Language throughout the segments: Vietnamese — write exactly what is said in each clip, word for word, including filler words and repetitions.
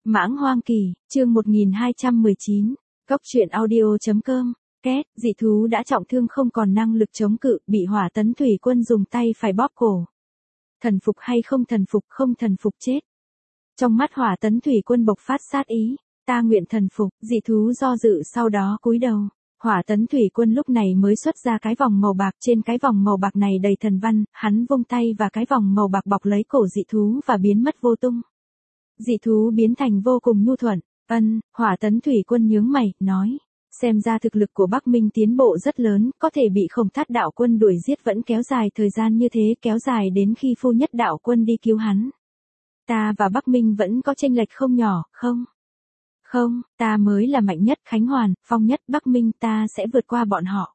Mãng hoang kỳ, chương một nghìn hai trăm mười chín, Cốc truyện audio.com, két, dị thú đã trọng thương không còn năng lực chống cự, bị hỏa tấn thủy quân dùng tay phải bóp cổ. Thần phục hay không thần phục, không thần phục chết. Trong mắt hỏa tấn thủy quân bộc phát sát ý, ta nguyện thần phục, dị thú do dự sau đó cúi đầu. Hỏa tấn thủy quân lúc này mới xuất ra cái vòng màu bạc, trên cái vòng màu bạc này đầy thần văn, hắn vung tay và cái vòng màu bạc bọc lấy cổ dị thú và biến mất vô tung. Dị thú biến thành vô cùng nhu thuận, ân, hỏa tấn thủy quân nhướng mày, nói, xem ra thực lực của Bắc Minh tiến bộ rất lớn, có thể bị Khổng Thát đạo quân đuổi giết vẫn kéo dài thời gian như thế, kéo dài đến khi Phu Nhất đạo quân đi cứu hắn. Ta và Bắc Minh vẫn có chênh lệch không nhỏ, không? Không, ta mới là mạnh nhất, Khánh Hoàn, Phong Nhất, Bắc Minh, ta sẽ vượt qua bọn họ.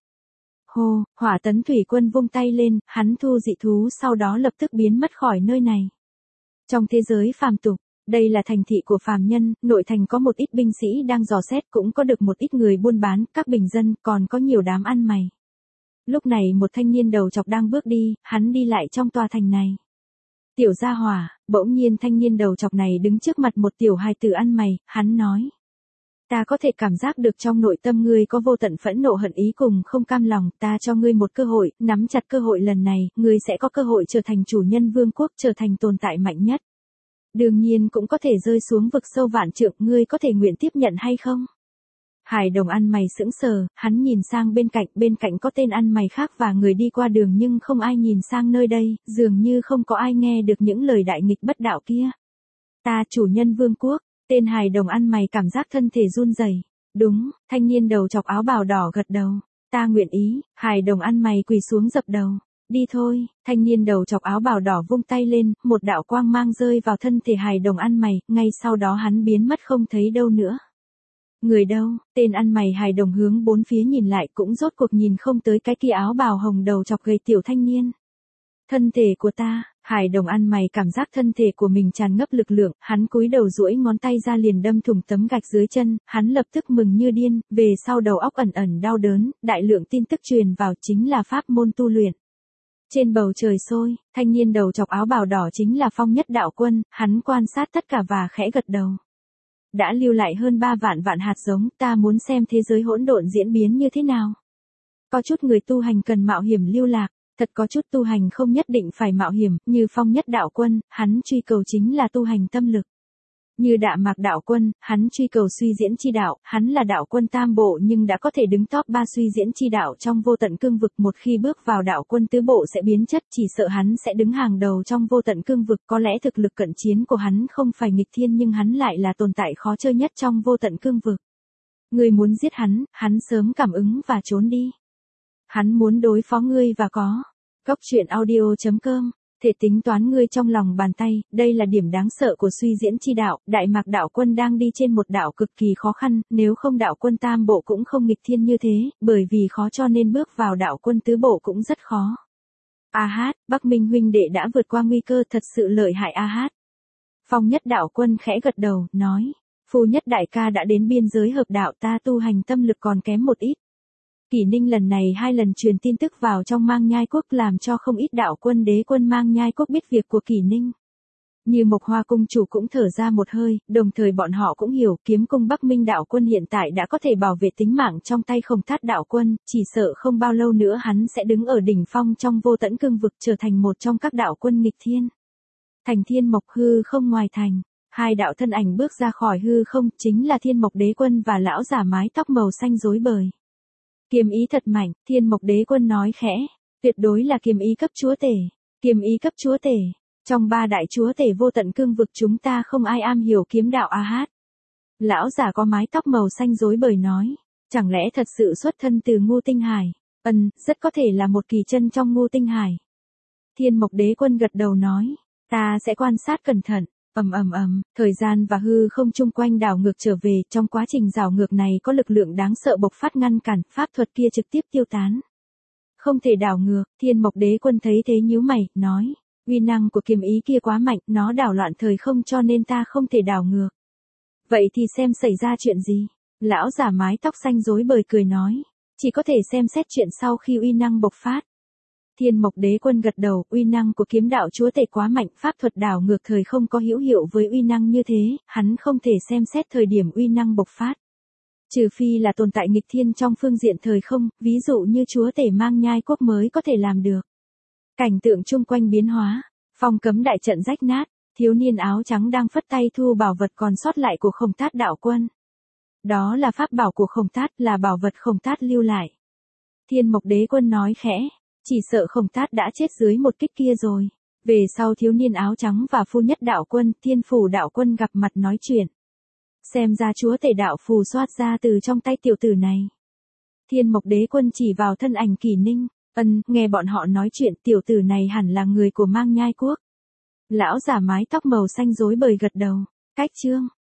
Hô, hỏa tấn thủy quân vung tay lên, hắn thu dị thú sau đó lập tức biến mất khỏi nơi này. Trong thế giới phàm tục, đây là thành thị của phàm nhân, nội thành có một ít binh sĩ đang dò xét, cũng có được một ít người buôn bán, các bình dân, còn có nhiều đám ăn mày. Lúc này một thanh niên đầu chọc đang bước đi, hắn đi lại trong tòa thành này. Tiểu gia hỏa, bỗng nhiên thanh niên đầu chọc này đứng trước mặt một tiểu hài tử ăn mày, hắn nói. Ta có thể cảm giác được trong nội tâm ngươi có vô tận phẫn nộ hận ý cùng không cam lòng, ta cho ngươi một cơ hội, nắm chặt cơ hội lần này, ngươi sẽ có cơ hội trở thành chủ nhân vương quốc, trở thành tồn tại mạnh nhất. Đương nhiên cũng có thể rơi xuống vực sâu vạn trượng, ngươi có thể nguyện tiếp nhận hay không? Hải đồng ăn mày sững sờ, hắn nhìn sang bên cạnh, bên cạnh có tên ăn mày khác và người đi qua đường nhưng không ai nhìn sang nơi đây, dường như không có ai nghe được những lời đại nghịch bất đạo kia. Ta chủ nhân vương quốc, tên hài đồng ăn mày cảm giác thân thể run rẩy. Đúng, thanh niên đầu chọc áo bào đỏ gật đầu. Ta nguyện ý, hài đồng ăn mày quỳ xuống dập đầu. Đi thôi, thanh niên đầu chọc áo bào đỏ vung tay lên, một đạo quang mang rơi vào thân thể hài đồng ăn mày, ngay sau đó hắn biến mất không thấy đâu nữa. Người đâu, tên ăn mày hài đồng hướng bốn phía nhìn lại cũng rốt cuộc nhìn không tới cái kia áo bào hồng đầu chọc gầy tiểu thanh niên. Thân thể của ta, hài đồng ăn mày cảm giác thân thể của mình tràn ngập lực lượng, hắn cúi đầu duỗi ngón tay ra liền đâm thủng tấm gạch dưới chân, hắn lập tức mừng như điên, về sau đầu óc ẩn ẩn đau đớn, đại lượng tin tức truyền vào chính là pháp môn tu luyện. Trên bầu trời sôi, thanh niên đầu chọc áo bào đỏ chính là Phong Nhất đạo quân, hắn quan sát tất cả và khẽ gật đầu. Đã lưu lại hơn ba vạn vạn hạt giống, ta muốn xem thế giới hỗn độn diễn biến như thế nào. Có chút người tu hành cần mạo hiểm lưu lạc, thật có chút tu hành không nhất định phải mạo hiểm, như Phong Nhất đạo quân, hắn truy cầu chính là tu hành tâm lực. Như Đạm Mạc đạo quân, hắn truy cầu suy diễn chi đạo, hắn là đạo quân tam bộ nhưng đã có thể đứng top ba suy diễn chi đạo trong vô tận cương vực, một khi bước vào đạo quân tứ bộ sẽ biến chất, chỉ sợ hắn sẽ đứng hàng đầu trong vô tận cương vực, có lẽ thực lực cận chiến của hắn không phải nghịch thiên nhưng hắn lại là tồn tại khó chơi nhất trong vô tận cương vực. Ngươi muốn giết hắn, hắn sớm cảm ứng và trốn đi. Hắn muốn đối phó ngươi và có. Cốc truyện audio.com thể tính toán ngươi trong lòng bàn tay, đây là điểm đáng sợ của suy diễn chi đạo, Đại Mạc đạo quân đang đi trên một đạo cực kỳ khó khăn, nếu không đạo quân tam bộ cũng không nghịch thiên như thế, bởi vì khó cho nên bước vào đạo quân tứ bộ cũng rất khó. A hát, Bắc Minh huynh đệ đã vượt qua nguy cơ, thật sự lợi hại A hát. Phong Nhất đạo quân khẽ gật đầu, nói, Phu Nhất đại ca đã đến biên giới hợp đạo, ta tu hành tâm lực còn kém một ít. Kỷ Ninh lần này hai lần truyền tin tức vào trong Mang Nhai quốc làm cho không ít đạo quân đế quân Mang Nhai quốc biết việc của Kỷ Ninh. Như Mộc Hoa cung chủ cũng thở ra một hơi, đồng thời bọn họ cũng hiểu kiếm cung Bắc Minh đạo quân hiện tại đã có thể bảo vệ tính mạng trong tay Khổng Thát đạo quân, chỉ sợ không bao lâu nữa hắn sẽ đứng ở đỉnh phong trong vô tận cương vực trở thành một trong các đạo quân nghịch thiên. Thành Thiên Mộc hư không ngoài thành, hai đạo thân ảnh bước ra khỏi hư không, chính là Thiên Mộc đế quân và lão giả mái tóc màu xanh rối bời. Kiếm ý thật mạnh, Thiên Mộc đế quân nói khẽ, tuyệt đối là kiếm ý cấp chúa tể, kiếm ý cấp chúa tể, trong ba đại chúa tể vô tận cương vực chúng ta không ai am hiểu kiếm đạo A hát. Lão giả có mái tóc màu xanh rối bời nói, chẳng lẽ thật sự xuất thân từ Ngưu Tinh Hải, ân, rất có thể là một kỳ chân trong Ngưu Tinh Hải. Thiên Mộc đế quân gật đầu nói, ta sẽ quan sát cẩn thận. Ầm ầm ầm, thời gian và hư không chung quanh đảo ngược trở về, trong quá trình đảo ngược này có lực lượng đáng sợ bộc phát ngăn cản, pháp thuật kia trực tiếp tiêu tán. Không thể đảo ngược, Thiên Mộc đế quân thấy thế nhíu mày, nói, uy năng của kiếm ý kia quá mạnh, nó đảo loạn thời không cho nên ta không thể đảo ngược. Vậy thì xem xảy ra chuyện gì? Lão giả mái tóc xanh rối bời cười nói, chỉ có thể xem xét chuyện sau khi uy năng bộc phát. Thiên Mộc Đế Quân gật đầu, uy năng của kiếm đạo chúa tể quá mạnh, pháp thuật đảo ngược thời không có hữu hiệu với uy năng như thế, hắn không thể xem xét thời điểm uy năng bộc phát. Trừ phi là tồn tại nghịch thiên trong phương diện thời không, ví dụ như chúa tể mang nhai quốc mới có thể làm được. Cảnh tượng chung quanh biến hóa, phong cấm đại trận rách nát, thiếu niên áo trắng đang phất tay thu bảo vật còn sót lại của Khổng Tát đạo quân. Đó là pháp bảo của Khổng Tát, là bảo vật Khổng Tát lưu lại. Thiên Mộc Đế Quân nói khẽ, chỉ sợ Khổng Tát đã chết dưới một kích kia rồi. Về sau thiếu niên áo trắng và phu nhất đạo quân, Thiên Phủ đạo quân gặp mặt nói chuyện. Xem ra chúa tể đạo phù xoát ra từ trong tay tiểu tử này. Thiên Mộc Đế Quân chỉ vào thân ảnh Kỳ Ninh, ân, nghe bọn họ nói chuyện, tiểu tử này hẳn là người của Mang Nhai quốc. Lão giả mái tóc màu xanh rối bời gật đầu, cách chương.